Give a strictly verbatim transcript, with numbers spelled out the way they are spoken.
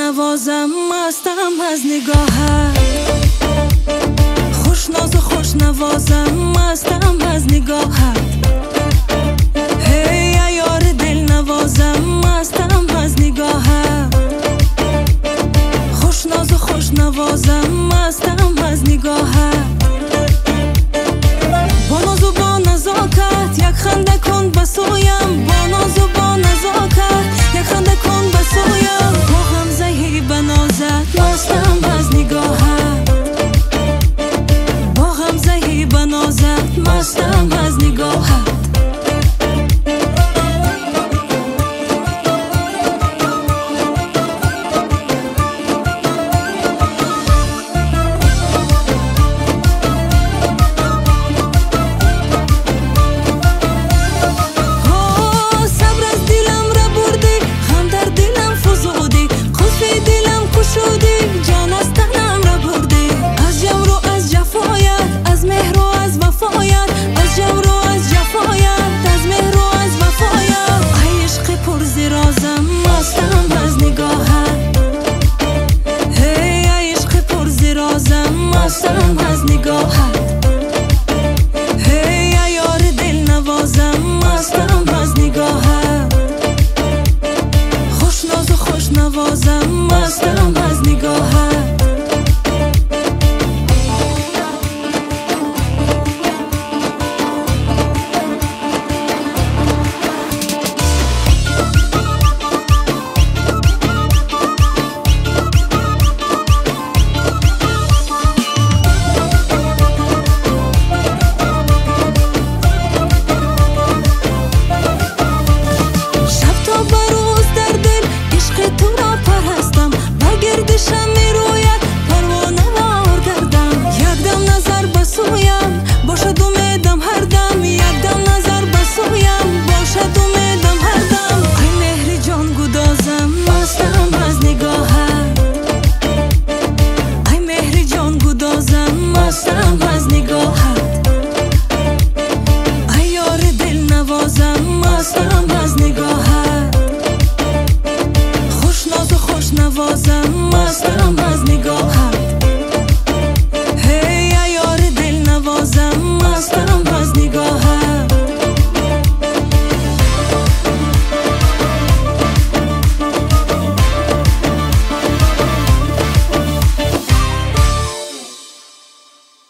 نوازم مستم از نگاهت، خوش ناز و خوش نوازم مستم از نگاهت. هی یار دل نوازم مستم از نگاهت، خوش ناز و خوش نوازم مستم از نگاهت. با ناز و با نزاکت یک خنده کن بسویم، با ناز و با نزاکت یک خنده کن بسویم. با هم زهی بنازت مستم از نگاهت، با هم زهی بنازت مستم از نگاهت. مستم از نگاهت، هی یار دل نوازم مستم از نگاهت، خوش ناز و خوش نوازم مستم از نگاهت. مستم از نگاهت، ای یار دل نوازم مستم از نگاهت، خوش ناز و خوش نوازم مستم از نگاهت.